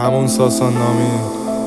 همون ساسان نامی.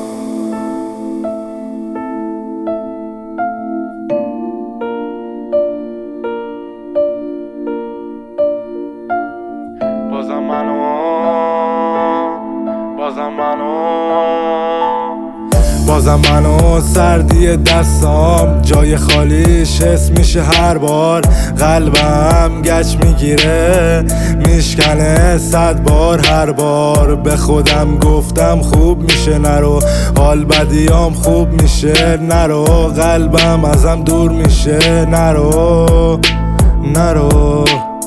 بازم منو سردی دستام جای خالیش حس میشه هر بار. قلبم گچ میگیره میشکنه 100 بار هر بار. به خودم گفتم خوب میشه نرو، حال بدیام خوب میشه نرو. قلبم ازم دور میشه نرو نرو.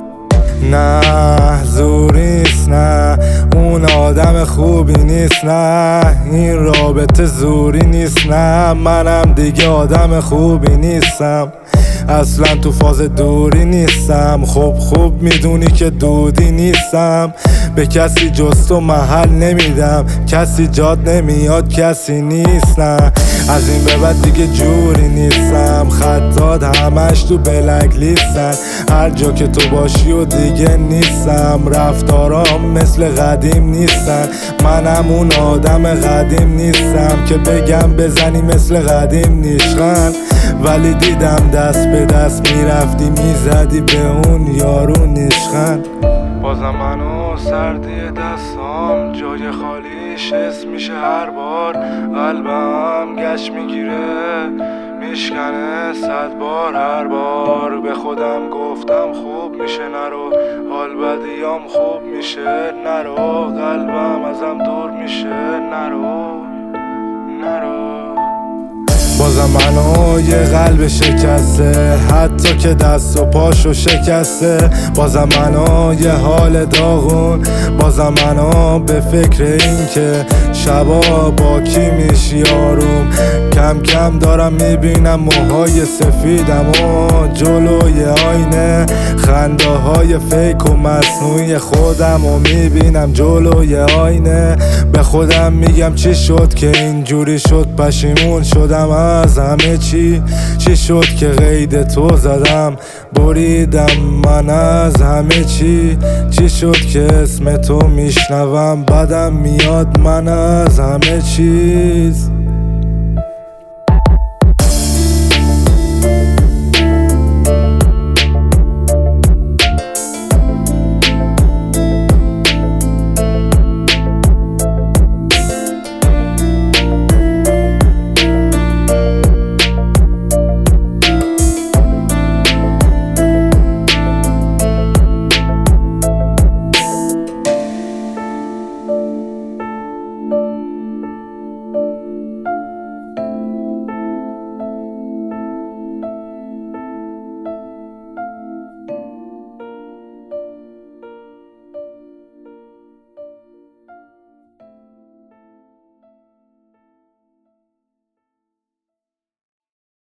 نه زوری نیست، نه اون آدم خوبی نیست، نه این رابطه زوری نیست، نه منم دیگه آدم خوبی نیستم، اصلا تو فاز دوری نیستم. خوب میدونی که دودی نیستم، به کسی جز تو محل نمیدم، کسی جاد نمیاد کسی نیست. نه از این به بعد دیگه جوری نیستم، خطات همش تو بلک لیستن، هر جا که تو باشی و دیگه نیستم. رفتارام مثل قدیم نیستن، منم اون آدم قدیم نیستم که بگم بزنی مثل قدیم نیشخن. ولی دیدم دست به دست میرفتی میزدی به اون یارو نیشخن. بازم منو سردی دستام جای خالیش حس میشه هر بار. قلبم گچ میگیره میشکنه 100 بار هر بار. به خودم گفتم خوب میشه نرو، حال بدیام خوب میشه نرو. قلبم ازم دور میشه نرو نرو. بازم منو یه قلب شکسته، حتی که دست و پاشو شکسته. بازم منو یه حال داغون، بازم منو به فکر این که شبا با کی میشی آروم. کم کم دارم میبینم موهای سفیدم و جلوی آینه خنده های فیک و مصنوعی خودم و میبینم جلوی آینه. به خودم میگم چی شد که اینجوری شد، پشیمون شدم از همه چی شد که قید تو زدم بریدم من از همه چی شد که اسم تو میشنوم بدم میاد من از همه چیز.